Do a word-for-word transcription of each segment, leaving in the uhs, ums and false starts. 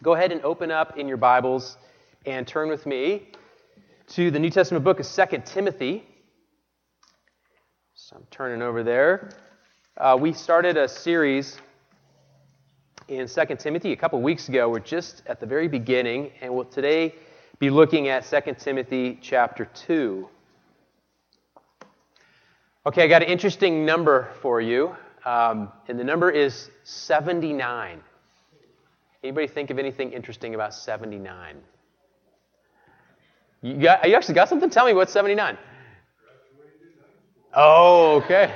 go ahead and open up in your Bibles and turn with me to the New Testament book of Second Timothy. So I'm turning over there. Uh, we started a series in Second Timothy a couple weeks ago. We're just at the very beginning, and we'll today be looking at Second Timothy chapter two. Okay, I got an interesting number for you, um, and the number is seventy-nine. Anybody think of anything interesting about seventy-nine? You got? You actually got something? Tell me what's seventy-nine. Oh, okay.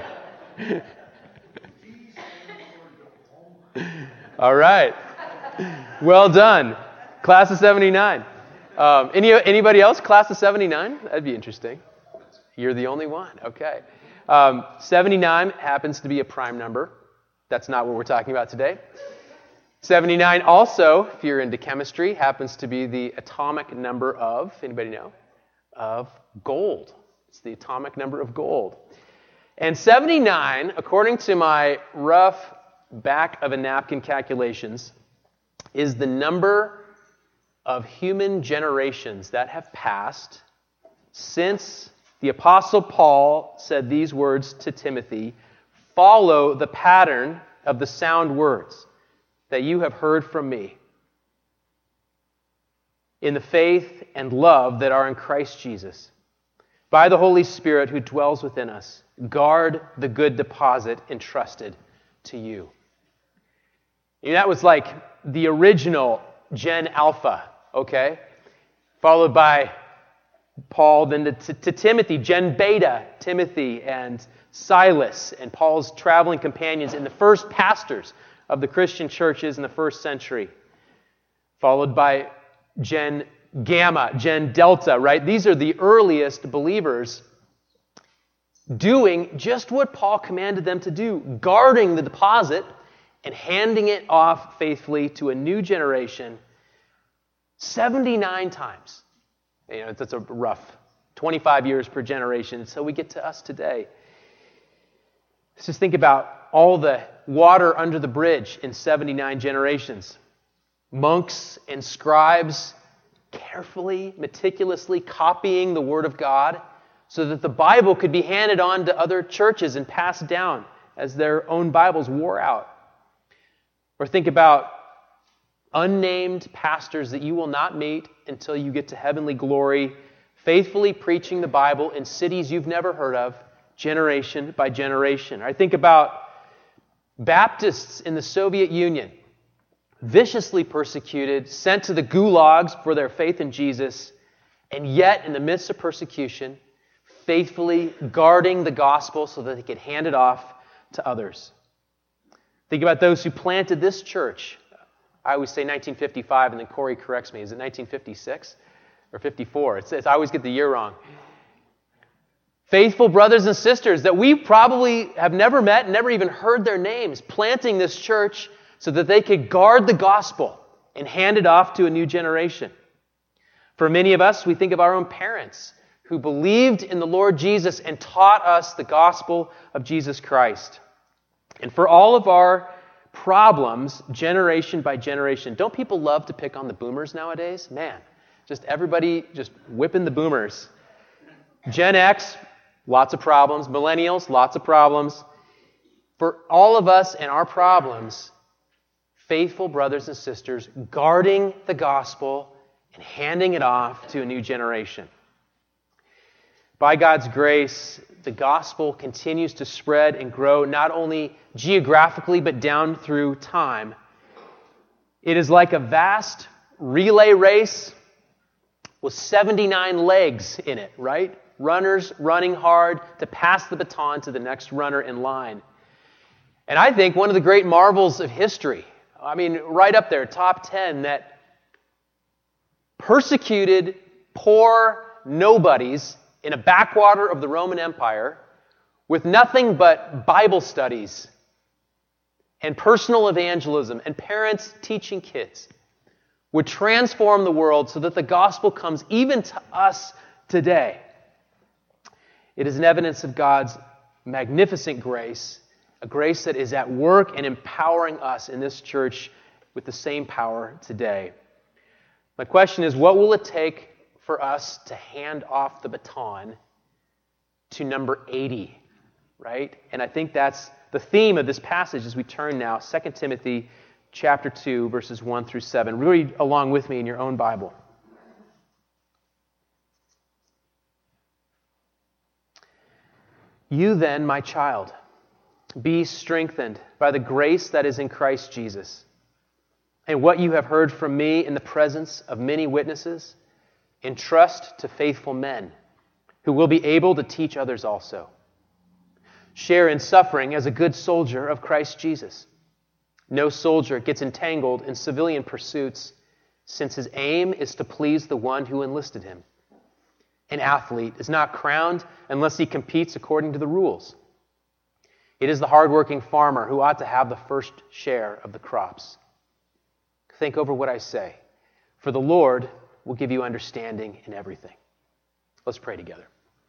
All right. Well done. Class of seventy-nine. Um, any anybody else? Class of seventy-nine? That'd be interesting. You're the only one. Okay. Um, seventy-nine happens to be a prime number. That's not what we're talking about today. seventy-nine also, if you're into chemistry, happens to be the atomic number of, anybody know? Of gold. It's the atomic number of gold. And seventy-nine, according to my rough back of a napkin calculations, is the number of human generations that have passed since the Apostle Paul said these words to Timothy, "Follow the pattern of the sound words that you have heard from me in the faith and love that are in Christ Jesus. By the Holy Spirit who dwells within us, guard the good deposit entrusted to you." And that was like the original Gen Alpha, okay? Followed by Paul, then to, to, to Timothy, Gen Beta, Timothy and Silas, and Paul's traveling companions and the first pastors of the Christian churches in the first century. Followed by Gen Gamma, Gen Delta, right? These are the earliest believers doing just what Paul commanded them to do, guarding the deposit and handing it off faithfully to a new generation seventy-nine times. You know, that's a rough twenty-five years per generation until we get to us today. Let's just think about all the water under the bridge in seventy-nine generations. Monks and scribes carefully, meticulously copying the Word of God so that the Bible could be handed on to other churches and passed down as their own Bibles wore out. Or think about unnamed pastors that you will not meet until you get to heavenly glory, faithfully preaching the Bible in cities you've never heard of, generation by generation. I think about Baptists in the Soviet Union, viciously persecuted, sent to the gulags for their faith in Jesus, and yet in the midst of persecution, faithfully guarding the gospel so that they could hand it off to others. Think about those who planted this church. I always say nineteen fifty-five, and then Corey corrects me. Is it nineteen fifty-six or fifty-four? It's, it's, I always get the year wrong. Faithful brothers and sisters that we probably have never met, never even heard their names, planting this church so that they could guard the gospel and hand it off to a new generation. For many of us, we think of our own parents who believed in the Lord Jesus and taught us the gospel of Jesus Christ. And for all of our problems, generation by generation, don't people love to pick on the boomers nowadays? Man, just everybody just whipping the boomers. Gen X, lots of problems. Millennials, lots of problems. For all of us and our problems, faithful brothers and sisters guarding the gospel and handing it off to a new generation. By God's grace, the gospel continues to spread and grow, not only geographically, but down through time. It is like a vast relay race with seventy-nine legs in it, right? Runners running hard to pass the baton to the next runner in line. And I think one of the great marvels of history, I mean, right up there, top ten, that persecuted, poor nobodies in a backwater of the Roman Empire with nothing but Bible studies and personal evangelism and parents teaching kids would transform the world so that the gospel comes even to us today. It is an evidence of God's magnificent grace, a grace that is at work and empowering us in this church with the same power today. My question is, what will it take for us to hand off the baton to number eighty, right? And I think that's the theme of this passage as we turn now, Second Timothy chapter two, verses one through seven. Read along with me in your own Bible. You then, my child, be strengthened by the grace that is in Christ Jesus. And what you have heard from me in the presence of many witnesses, entrust to faithful men who will be able to teach others also. Share in suffering as a good soldier of Christ Jesus. No soldier gets entangled in civilian pursuits, since his aim is to please the one who enlisted him. An athlete is not crowned unless he competes according to the rules. It is the hardworking farmer who ought to have the first share of the crops. Think over what I say, for the Lord will give you understanding in everything. Let's pray together.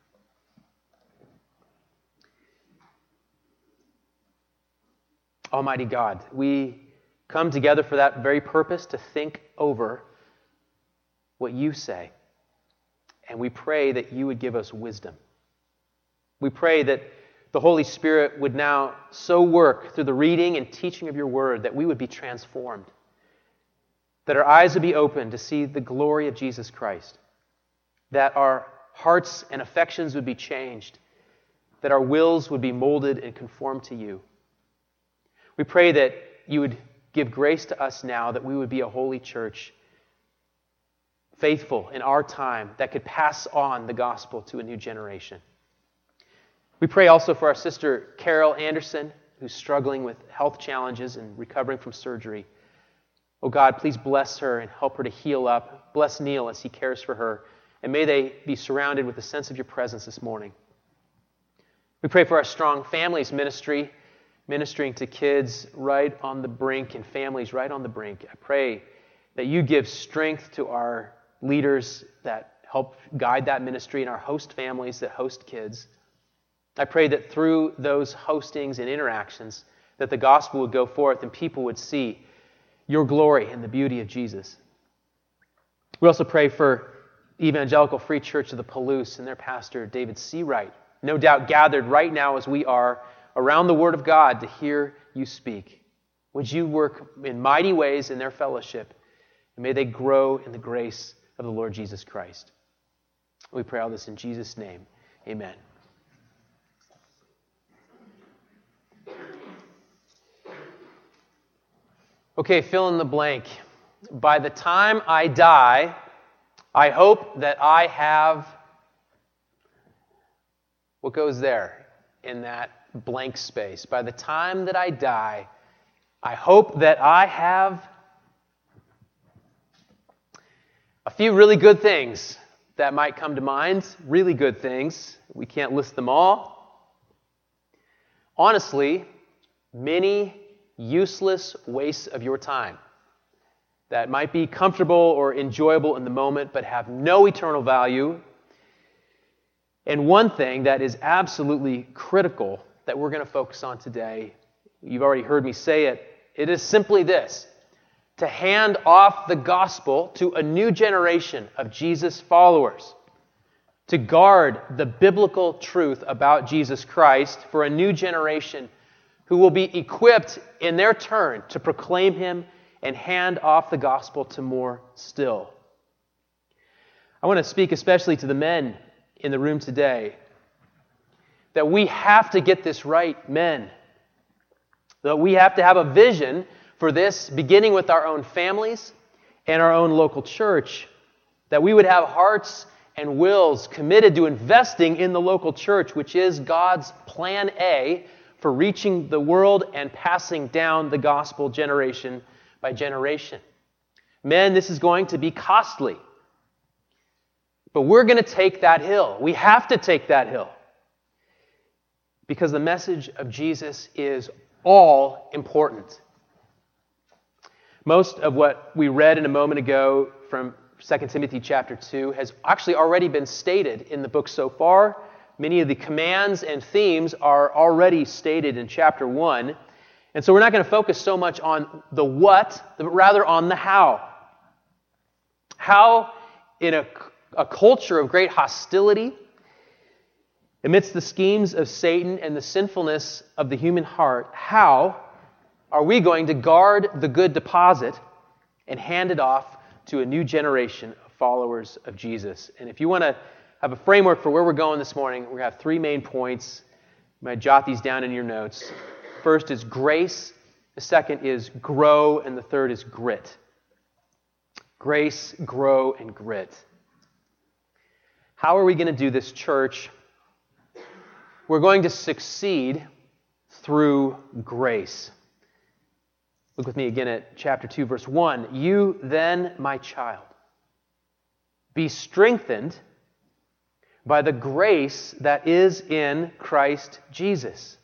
Almighty God, we come together for that very purpose, to think over what you say. And we pray that you would give us wisdom. We pray that the Holy Spirit would now so work through the reading and teaching of your word that we would be transformed, that our eyes would be open to see the glory of Jesus Christ, that our hearts and affections would be changed, that our wills would be molded and conformed to you. We pray that you would give grace to us now, that we would be a holy church, faithful in our time, that could pass on the gospel to a new generation. We pray also for our sister Carol Anderson, who's struggling with health challenges and recovering from surgery. Oh God, please bless her and help her to heal up. Bless Neil as he cares for her. And may they be surrounded with a sense of your presence this morning. We pray for our Strong Families ministry, ministering to kids right on the brink and families right on the brink. I pray that you give strength to our leaders that help guide that ministry and our host families that host kids. I pray that through those hostings and interactions that the gospel would go forth and people would see your glory and the beauty of Jesus. We also pray for Evangelical Free Church of the Palouse and their pastor, David Seawright, no doubt gathered right now as we are around the Word of God to hear you speak. Would you work in mighty ways in their fellowship, and may they grow in the grace of the Lord Jesus Christ. We pray all this in Jesus' name. Amen. Okay, fill in the blank. By the time I die, I hope that I have... What goes there in that blank space? By the time that I die, I hope that I have a few really good things that might come to mind. Really good things. We can't list them all. Honestly, many useless wastes of your time that might be comfortable or enjoyable in the moment but have no eternal value. And one thing that is absolutely critical that we're going to focus on today, you've already heard me say it, it is simply this: to hand off the gospel to a new generation of Jesus followers, to guard the biblical truth about Jesus Christ for a new generation who will be equipped in their turn to proclaim him and hand off the gospel to more still. I want to speak especially to the men in the room today, that we have to get this right, men. That we have to have a vision for this, beginning with our own families and our own local church. That we would have hearts and wills committed to investing in the local church, which is God's plan A for reaching the world and passing down the gospel generation by generation. Men, this is going to be costly. But we're going to take that hill. We have to take that hill. Because the message of Jesus is all important. Most of what we read in a moment ago from Second Timothy chapter two has actually already been stated in the book so far. Many of the commands and themes are already stated in chapter one. And so we're not going to focus so much on the what, but rather on the how. How, in a, a culture of great hostility, amidst the schemes of Satan and the sinfulness of the human heart, how are we going to guard the good deposit and hand it off to a new generation of followers of Jesus? And if you want to have a framework for where we're going this morning, we're going to have three main points. You might jot these down in your notes. First is grace, the second is grow, and the third is grit. Grace, grow, and grit. How are we going to do this, church? We're going to succeed through grace. Look with me again at chapter two, verse one. You then, my child, be strengthened by the grace that is in Christ Jesus.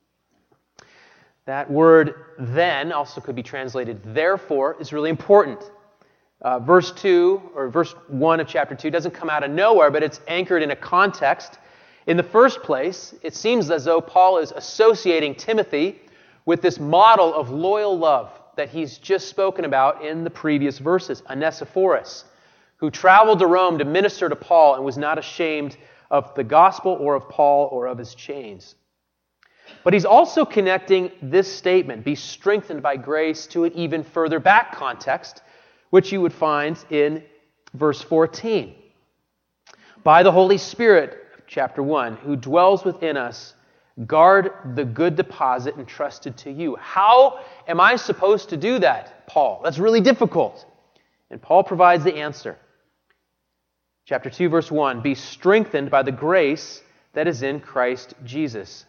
That word then also could be translated therefore is really important. Uh, verse two, or verse one of chapter two doesn't come out of nowhere, but it's anchored in a context. In the first place, it seems as though Paul is associating Timothy with this model of loyal love that he's just spoken about in the previous verses, Onesiphorus, who traveled to Rome to minister to Paul and was not ashamed of the gospel or of Paul or of his chains. But he's also connecting this statement, be strengthened by grace, to an even further back context, which you would find in verse fourteen. By the Holy Spirit, chapter one, who dwells within us, guard the good deposit entrusted to you. How am I supposed to do that, Paul? That's really difficult. And Paul provides the answer. Chapter two, verse one, be strengthened by the grace that is in Christ Jesus.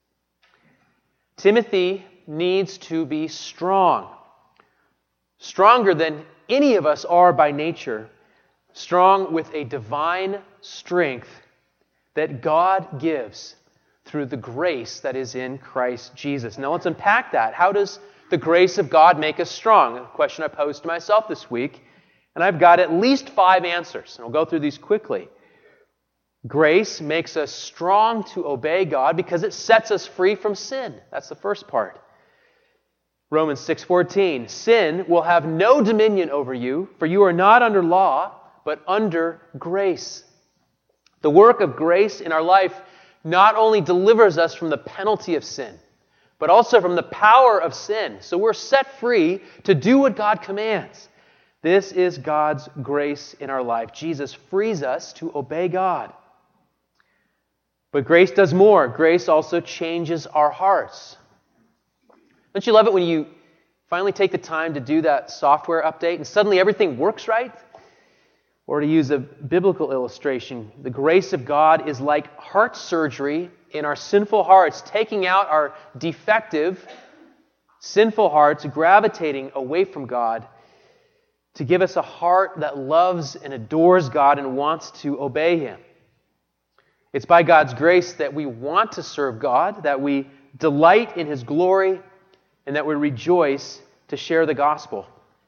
Timothy needs to be strong. Stronger than any of us are by nature. Strong with a divine strength that God gives through the grace that is in Christ Jesus. Now let's unpack that. How does the grace of God make us strong? A question I posed to myself this week, and I've got at least five answers, and we'll go through these quickly. Grace makes us strong to obey God because it sets us free from sin. That's the first part. Romans six fourteen, sin will have no dominion over you, for you are not under law, but under grace. The work of grace in our life not only delivers us from the penalty of sin, but also from the power of sin. So we're set free to do what God commands. This is God's grace in our life. Jesus frees us to obey God. But grace does more. Grace also changes our hearts. Don't you love it when you finally take the time to do that software update and suddenly everything works right? Or to use a biblical illustration, the grace of God is like heart surgery in our sinful hearts, taking out our defective, sinful hearts, gravitating away from God to give us a heart that loves and adores God and wants to obey Him. It's by God's grace that we want to serve God, that we delight in His glory, and that we rejoice to share the gospel.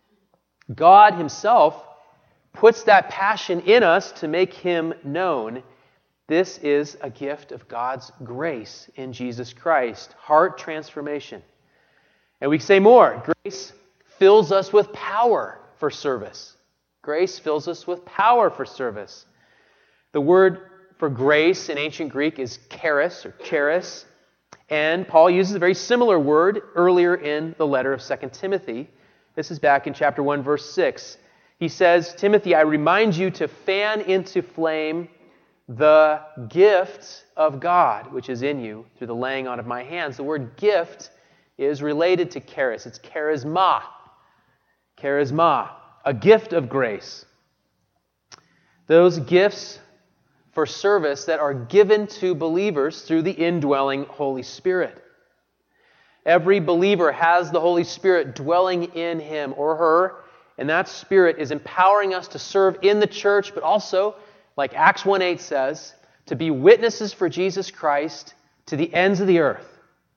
God Himself puts that passion in us to make Him known. This is a gift of God's grace in Jesus Christ. Heart transformation. And we say more. Grace fills us with power for service. Grace fills us with power for service. The word for grace in ancient Greek is charis or charis. And Paul uses a very similar word earlier in the letter of Second Timothy. This is back in chapter one, verse six. He says, Timothy, I remind you to fan into flame the gift of God, which is in you through the laying on of my hands. The word gift is related to charis. It's charisma. Charisma, a gift of grace. Those gifts for service that are given to believers through the indwelling Holy Spirit. Every believer has the Holy Spirit dwelling in him or her, and that Spirit is empowering us to serve in the church, but also, like Acts one eight says, to be witnesses for Jesus Christ to the ends of the earth.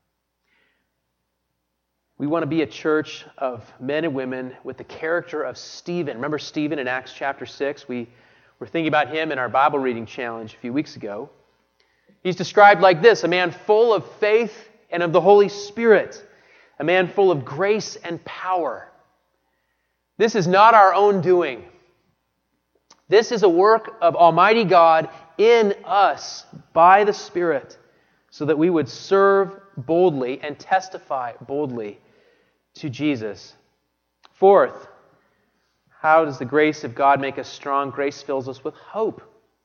We want to be a church of men and women with the character of Stephen. Remember Stephen in Acts chapter six? We were thinking about him in our Bible reading challenge a few weeks ago. He's described like this, a man full of faith and of the Holy Spirit, a man full of grace and power. This is not our own doing. This is a work of Almighty God in us by the Spirit, so that we would serve boldly and testify boldly to Jesus. Fourth, how does the grace of God make us strong? Grace fills us with hope.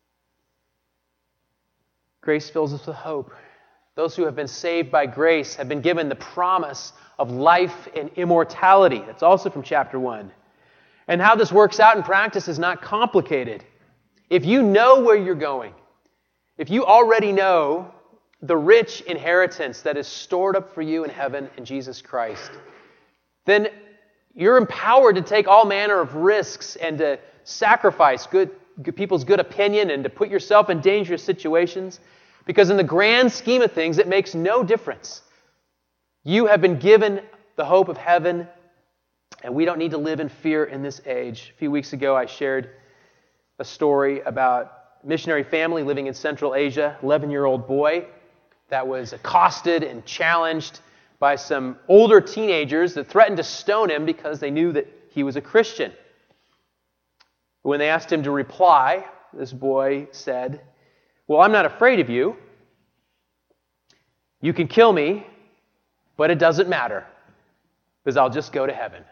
Grace fills us with hope. Those who have been saved by grace have been given the promise of life and immortality. That's also from chapter one. And how this works out in practice is not complicated. If you know where you're going, if you already know the rich inheritance that is stored up for you in heaven in Jesus Christ, then you're empowered to take all manner of risks and to sacrifice good, good people's good opinion and to put yourself in dangerous situations, because in the grand scheme of things, it makes no difference. You have been given the hope of heaven, and we don't need to live in fear in this age. A few weeks ago, I shared a story about a missionary family living in Central Asia, eleven-year-old boy that was accosted and challenged by some older teenagers that threatened to stone him because they knew that he was a Christian. When they asked him to reply, this boy said, "Well, I'm not afraid of you. You can kill me, but it doesn't matter, because I'll just go to heaven."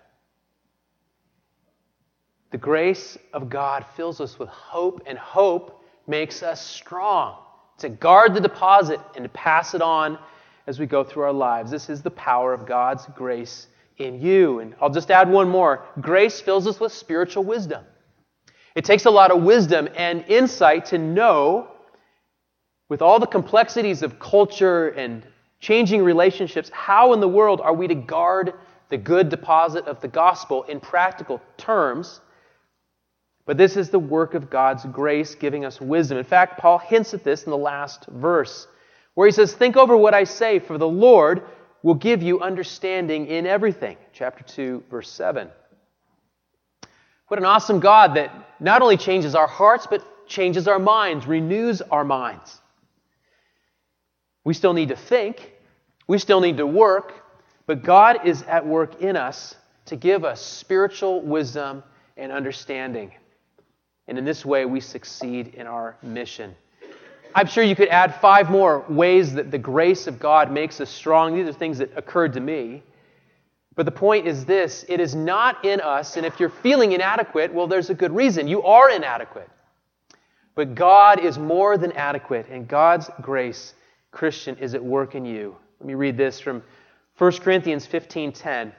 The grace of God fills us with hope, and hope makes us strong to guard the deposit and to pass it on as we go through our lives. This is the power of God's grace in you. And I'll just add one more. Grace fills us with spiritual wisdom. It takes a lot of wisdom and insight to know, with all the complexities of culture and changing relationships, how in the world are we to guard the good deposit of the gospel in practical terms. But this is the work of God's grace giving us wisdom. In fact, Paul hints at this in the last verse, where he says, "Think over what I say, for the Lord will give you understanding in everything." Chapter two, verse seven. What an awesome God that not only changes our hearts, but changes our minds, renews our minds. We still need to think, we still need to work, but God is at work in us to give us spiritual wisdom and understanding. And in this way, we succeed in our mission. I'm sure you could add five more ways that the grace of God makes us strong. These are things that occurred to me. But the point is this: it is not in us, and if you're feeling inadequate, well, there's a good reason. You are inadequate. But God is more than adequate, and God's grace, Christian, is at work in you. Let me read this from First Corinthians fifteen ten.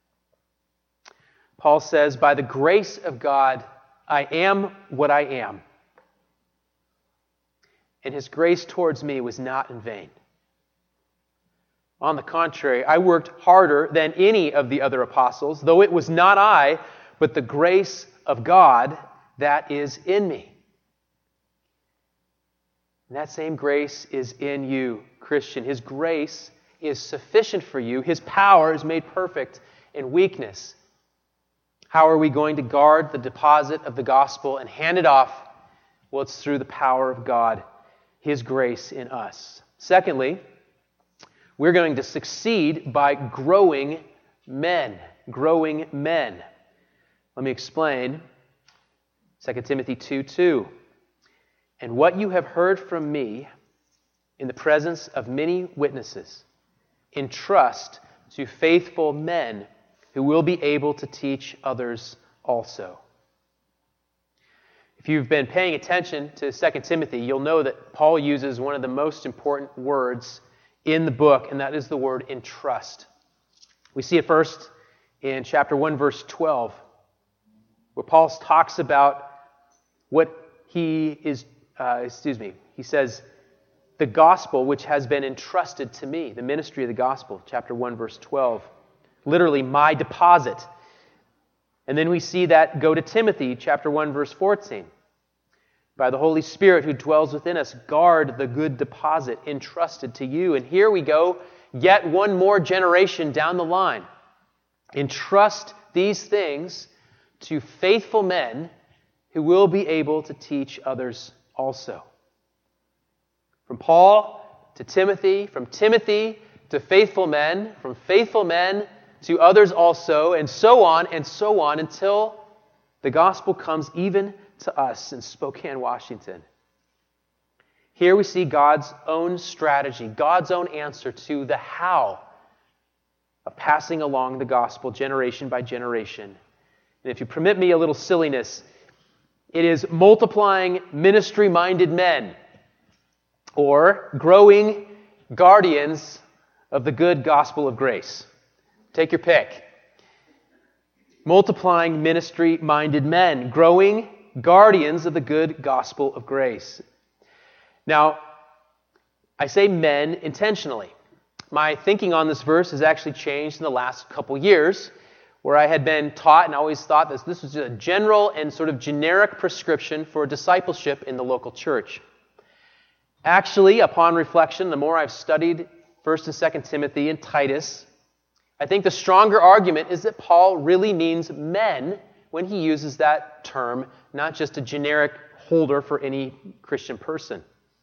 Paul says, "By the grace of God, I am what I am. And His grace towards me was not in vain. On the contrary, I worked harder than any of the other apostles, though it was not I, but the grace of God that is in me." And that same grace is in you, Christian. His grace is sufficient for you. His power is made perfect in weakness. How are we going to guard the deposit of the gospel and hand it off? Well, it's through the power of God, His grace in us. Secondly, we're going to succeed by growing men. Growing men. Let me explain. Second Timothy two two. "And what you have heard from me in the presence of many witnesses, entrust to faithful men who will be able to teach others also." If you've been paying attention to Second Timothy, you'll know that Paul uses one of the most important words in the book, and that is the word entrust. We see it first in chapter one, verse twelve, where Paul talks about what he is, uh, excuse me, he says, "the gospel which has been entrusted to me," the ministry of the gospel, chapter one, verse twelve. Literally, my deposit. And then we see that go to Timothy, chapter one, verse fourteen. "By the Holy Spirit who dwells within us, guard the good deposit entrusted to you." And here we go, yet one more generation down the line. Entrust these things to faithful men who will be able to teach others also. From Paul to Timothy, from Timothy to faithful men, from faithful men to others also, and so on and so on until the gospel comes even to us in Spokane, Washington. Here we see God's own strategy, God's own answer to the how of passing along the gospel generation by generation. And if you permit me a little silliness, it is multiplying ministry-minded men or growing guardians of the good gospel of grace. Take your pick. Multiplying ministry-minded men, growing guardians of the good gospel of grace. Now, I say men intentionally. My thinking on this verse has actually changed in the last couple years, where I had been taught and always thought that this was a general and sort of generic prescription for discipleship in the local church. Actually, upon reflection, the more I've studied First and Second Timothy and Titus, I think the stronger argument is that Paul really means men when he uses that term, not just a generic holder for any Christian person.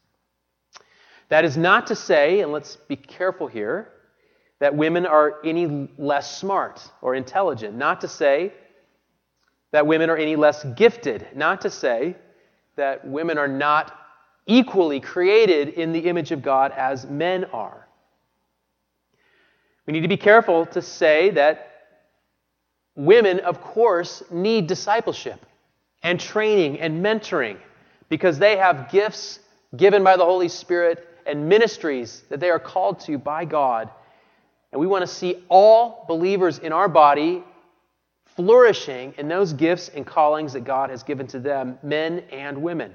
That is not to say, and let's be careful here, that women are any less smart or intelligent. Not to say that women are any less gifted. Not to say that women are not equally created in the image of God as men are. We need to be careful to say that women, of course, need discipleship and training and mentoring because they have gifts given by the Holy Spirit and ministries that they are called to by God. And we want to see all believers in our body flourishing in those gifts and callings that God has given to them, men and women.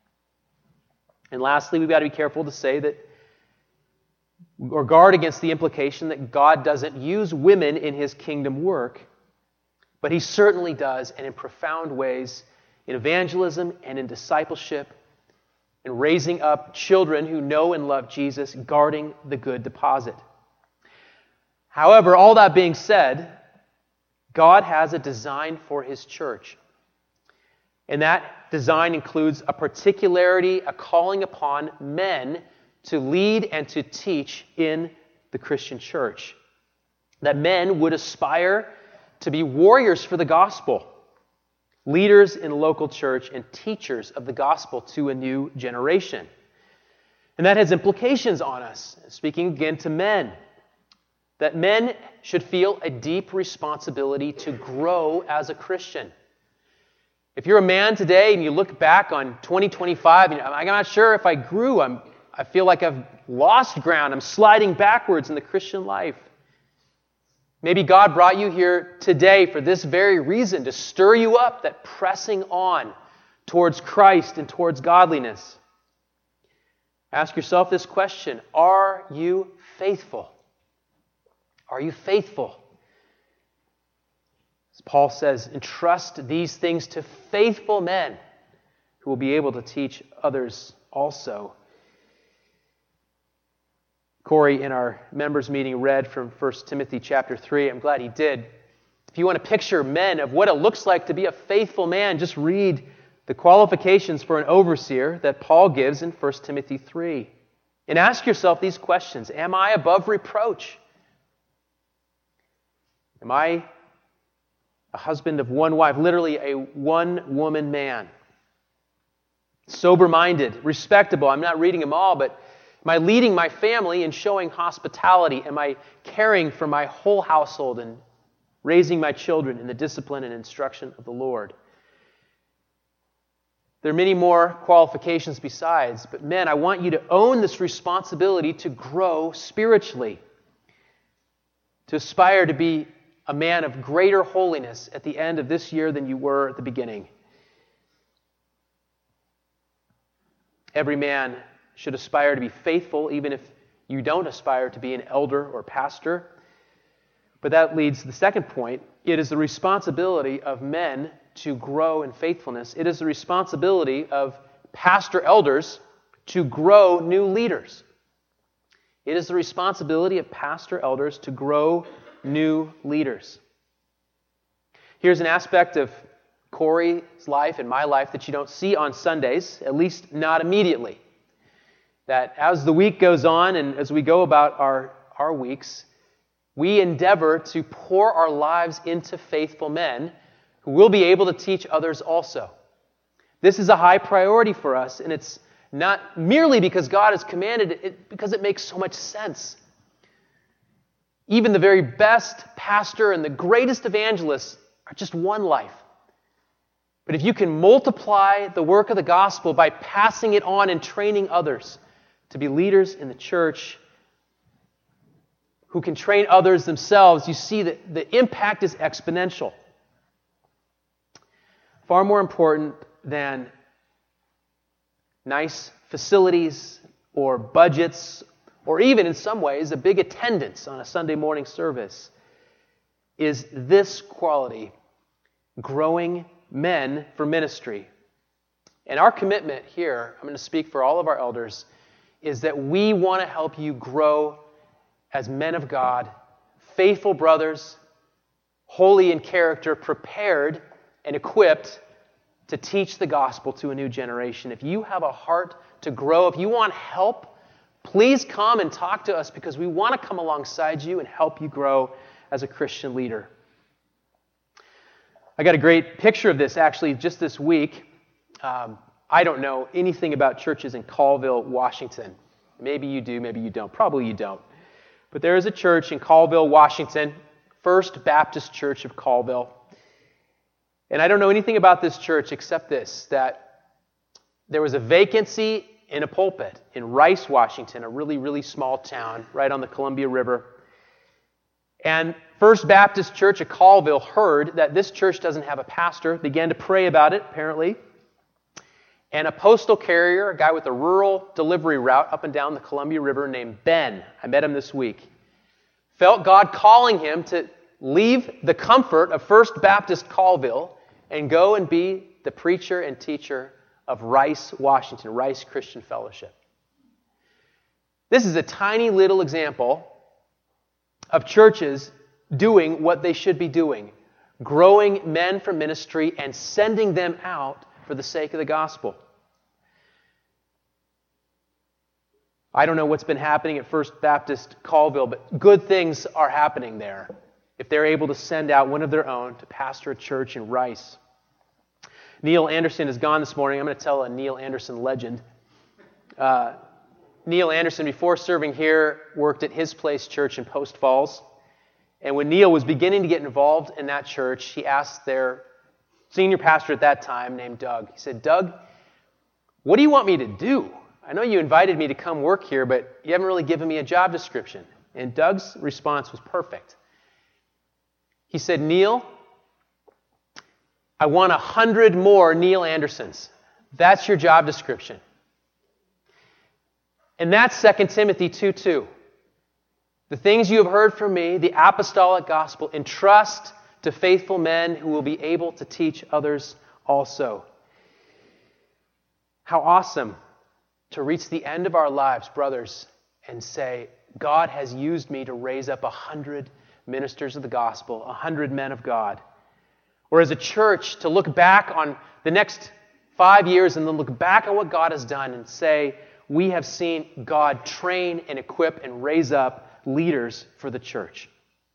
And lastly, we've got to be careful to say that, or guard against the implication that God doesn't use women in his kingdom work, but he certainly does, and in profound ways, in evangelism and in discipleship, and raising up children who know and love Jesus, guarding the good deposit. However, all that being said, God has a design for his church. And that design includes a particularity, a calling upon men to lead and to teach in the Christian church. That men would aspire to be warriors for the gospel, leaders in the local church, and teachers of the gospel to a new generation. And that has implications on us. Speaking again to men, that men should feel a deep responsibility to grow as a Christian. If you're a man today and you look back on twenty twenty-five, and I'm not sure if I grew, I'm, I feel like I've lost ground, I'm sliding backwards in the Christian life. Maybe God brought you here today for this very reason, to stir you up, that pressing on towards Christ and towards godliness. Ask yourself this question: are you faithful? Are you faithful? As Paul says, entrust these things to faithful men who will be able to teach others also. Corey, in our members' meeting, read from First Timothy chapter three. I'm glad he did. If you want to picture men of what it looks like to be a faithful man, just read the qualifications for an overseer that Paul gives in First Timothy three. And ask yourself these questions. Am I above reproach? Am I a husband of one wife, literally a one-woman man? Sober-minded, respectable. I'm not reading them all, but am I leading my family in showing hospitality? Am I caring for my whole household and raising my children in the discipline and instruction of the Lord? There are many more qualifications besides, but men, I want you to own this responsibility to grow spiritually, to aspire to be a man of greater holiness at the end of this year than you were at the beginning. Every man should aspire to be faithful, even if you don't aspire to be an elder or pastor. But that leads to the second point. It is the responsibility of men to grow in faithfulness. It is the responsibility of pastor elders to grow new leaders. It is the responsibility of pastor elders to grow new leaders. Here's an aspect of Corey's life and my life that you don't see on Sundays, at least not immediately. That as the week goes on and as we go about our, our weeks, we endeavor to pour our lives into faithful men who will be able to teach others also. This is a high priority for us, and it's not merely because God has commanded it, it because it makes so much sense. Even the very best pastor and the greatest evangelists are just one life. But if you can multiply the work of the gospel by passing it on and training others to be leaders in the church who can train others themselves, you see that the impact is exponential. Far more important than nice facilities or budgets, or even in some ways a big attendance on a Sunday morning service, is this quality: growing men for ministry. And our commitment here, I'm going to speak for all of our elders, is that we want to help you grow as men of God, faithful brothers, holy in character, prepared and equipped to teach the gospel to a new generation. If you have a heart to grow, if you want help, please come and talk to us, because we want to come alongside you and help you grow as a Christian leader. I got a great picture of this actually just this week. Um, I don't know anything about churches in Colville, Washington. Maybe you do, maybe you don't. Probably you don't. But there is a church in Colville, Washington, First Baptist Church of Colville. And I don't know anything about this church except this, that there was a vacancy in a pulpit in Rice, Washington, a really, really small town right on the Columbia River. And First Baptist Church of Colville heard that this church doesn't have a pastor, began to pray about it, apparently. And a postal carrier, a guy with a rural delivery route up and down the Columbia River named Ben, I met him this week, felt God calling him to leave the comfort of First Baptist Colville and go and be the preacher and teacher of Rice, Washington, Rice Christian Fellowship. This is a tiny little example of churches doing what they should be doing, growing men for ministry and sending them out for the sake of the gospel. I don't know what's been happening at First Baptist Colville, but good things are happening there if they're able to send out one of their own to pastor a church in Rice. Neil Anderson is gone this morning. I'm going to tell a Neil Anderson legend. Uh, Neil Anderson, before serving here, worked at His Place Church in Post Falls. And when Neil was beginning to get involved in that church, he asked their senior pastor at that time, named Doug, he said, "Doug, what do you want me to do? I know you invited me to come work here, but you haven't really given me a job description." And Doug's response was perfect. He said, "Neil, I want a hundred more Neil Andersons. That's your job description." And that's Second Timothy two two. The things you have heard from me, the apostolic gospel, entrust to faithful men who will be able to teach others also. How awesome to reach the end of our lives, brothers, and say, God has used me to raise up a hundred ministers of the gospel, a hundred men of God. Or as a church, to look back on the next five years and then look back on what God has done and say, we have seen God train and equip and raise up leaders for the church.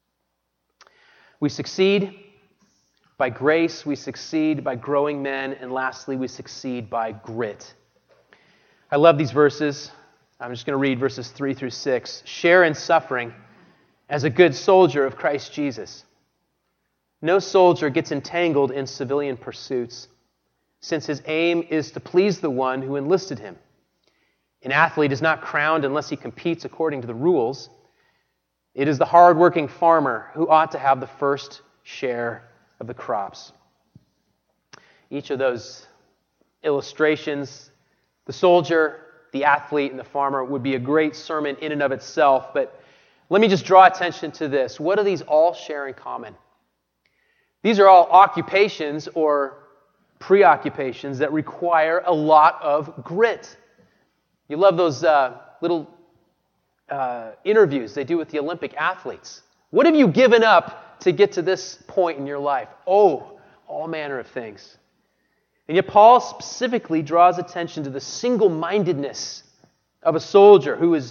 We succeed by grace, we succeed by growing men, and lastly, we succeed by grit. I love these verses. I'm just going to read verses three through six. Share in suffering as a good soldier of Christ Jesus. No soldier gets entangled in civilian pursuits, since his aim is to please the one who enlisted him. An athlete is not crowned unless he competes according to the rules. It is the hard-working farmer who ought to have the first share of the crops. Each of those illustrations, the soldier, the athlete, and the farmer, would be a great sermon in and of itself, but let me just draw attention to this. What do these all share in common? These are all occupations or preoccupations that require a lot of grit. You love those uh, little uh, interviews they do with the Olympic athletes. What have you given up to get to this point in your life? Oh, all manner of things. And yet Paul specifically draws attention to the single-mindedness of a soldier who is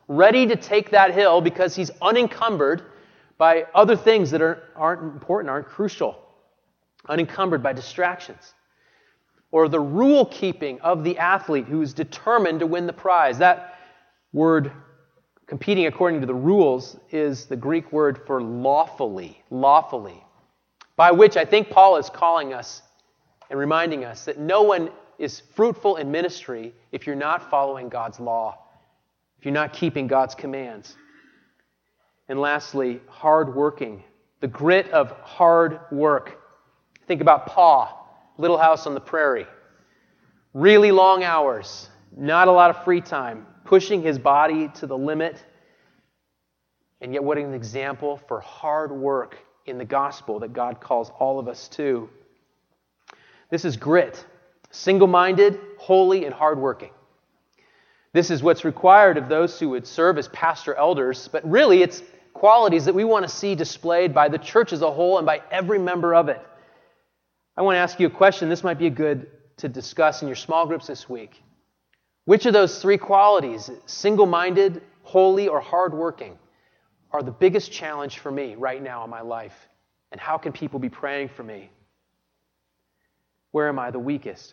ready to take that hill because he's unencumbered by other things that are, aren't important, aren't crucial, unencumbered by distractions. Or the rule-keeping of the athlete who's determined to win the prize. That word, competing according to the rules, is the Greek word for lawfully, lawfully, by which I think Paul is calling us and reminding us that no one is fruitful in ministry if you're not following God's law, if you're not keeping God's commands. And lastly, hard working, the grit of hard work. Think about Pa, Little House on the Prairie. Really long hours, not a lot of free time, pushing his body to the limit. And yet what an example for hard work in the gospel that God calls all of us to. This is grit, single-minded, holy, and hardworking. This is what's required of those who would serve as pastor elders, but really it's qualities that we want to see displayed by the church as a whole and by every member of it. I want to ask you a question. This might be good to discuss in your small groups this week. Which of those three qualities, single-minded, holy, or hardworking, are the biggest challenge for me right now in my life? And how can people be praying for me? Where am I the weakest?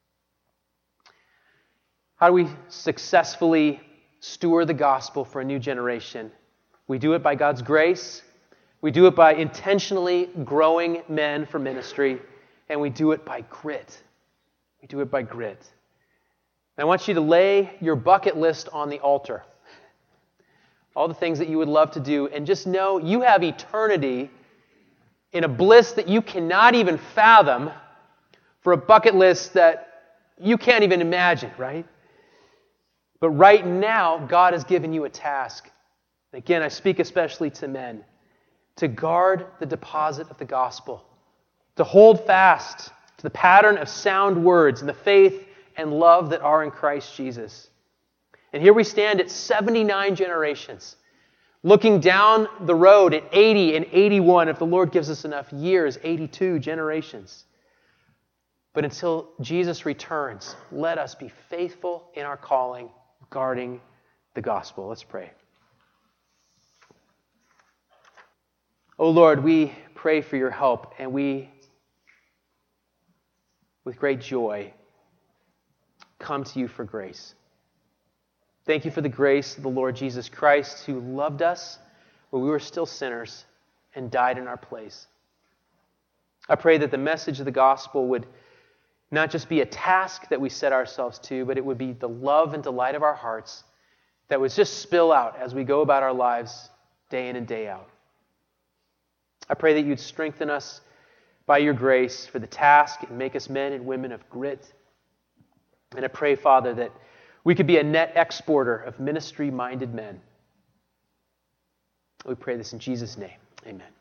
How do we successfully steward the gospel for a new generation? We do it by God's grace. We do it by intentionally growing men for ministry. And we do it by grit. We do it by grit. And I want you to lay your bucket list on the altar. All the things that you would love to do. And just know you have eternity in a bliss that you cannot even fathom for a bucket list that you can't even imagine, right? But right now, God has given you a task. Again, I speak especially to men. To guard the deposit of the gospel. To hold fast to the pattern of sound words and the faith and love that are in Christ Jesus. And here we stand at seventy-nine generations, looking down the road at eighty and eighty-one, if the Lord gives us enough years, eighty-two generations. But until Jesus returns, let us be faithful in our calling, guarding the gospel. Let's pray. Oh Lord, we pray for your help, and we, with great joy, come to you for grace. Thank you for the grace of the Lord Jesus Christ, who loved us when we were still sinners and died in our place. I pray that the message of the gospel would not just be a task that we set ourselves to, but it would be the love and delight of our hearts that would just spill out as we go about our lives day in and day out. I pray that you'd strengthen us by your grace for the task and make us men and women of grit. And I pray, Father, that we could be a net exporter of ministry-minded men. We pray this in Jesus' name. Amen.